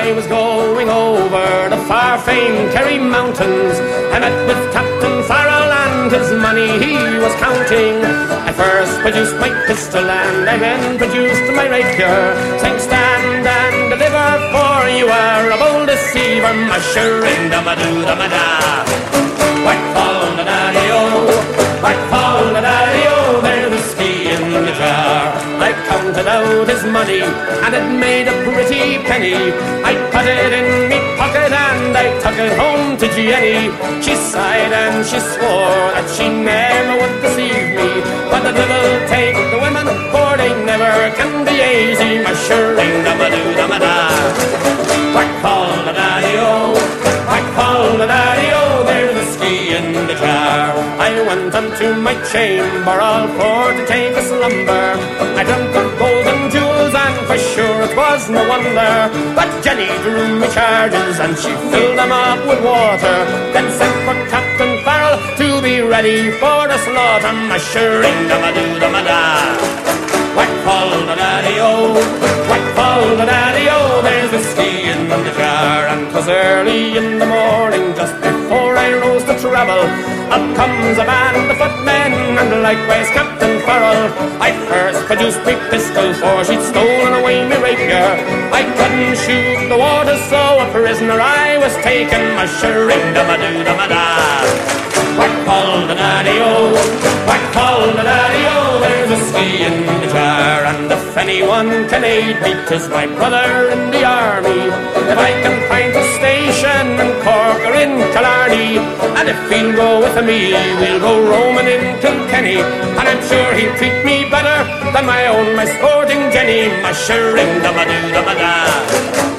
I was going over the far-famed Kerry Mountains, I met with Captain Farrell and his money he was counting. I first produced my pistol and I then produced my rapier, saying stand and deliver, for you are a bold deceiver, mushering da-ma-doo-da-ma-da. Whack fall the daddy-o, whack fall the daddy-o, there's whiskey in the jar. I counted out his money and it made a pretty penny. I put it in me pocket and I took it home to Jenny. She sighed and she swore that she never would deceive me, but the devil take the women, for they never can be easy, mushering da-ma-doo-da-ma-da. Whack fall the daddy-o, whack fall the daddy-o, there's whiskey in the jar. I went unto my chamber all for to take a slumber. I dreamt of gold and jewels and for sure it was no wonder. But Jenny drew me charges and she filled them up with water, then sent for Captain Farrell to be ready for the slaughter, mushering da-ma-doo-da-ma-da. Whack fall the daddy-o, whack fall the daddy-o, there's whiskey in the jar. And 'twas early in the morning, just before I rose to travel, up comes a band of footmen and likewise Captain Farrell. I first produced my pistol, for she'd stolen away me rapier. I couldn't shoot the water, so a prisoner I was taken, mushering da-ma-doo-da-ma-da. Whack fall the daddy-o, whack fall the daddy-o, there's whiskey in the jar. And if anyone can aid me, 'tis my brother in the army. If I can find a station in Cork or in Killarney, and if he'll go with me, we'll go roaming in Kilkenny, and I'm sure he'll treat me better than my own, my sporting Jenny, mushering da-ma-doo-da-ma-da.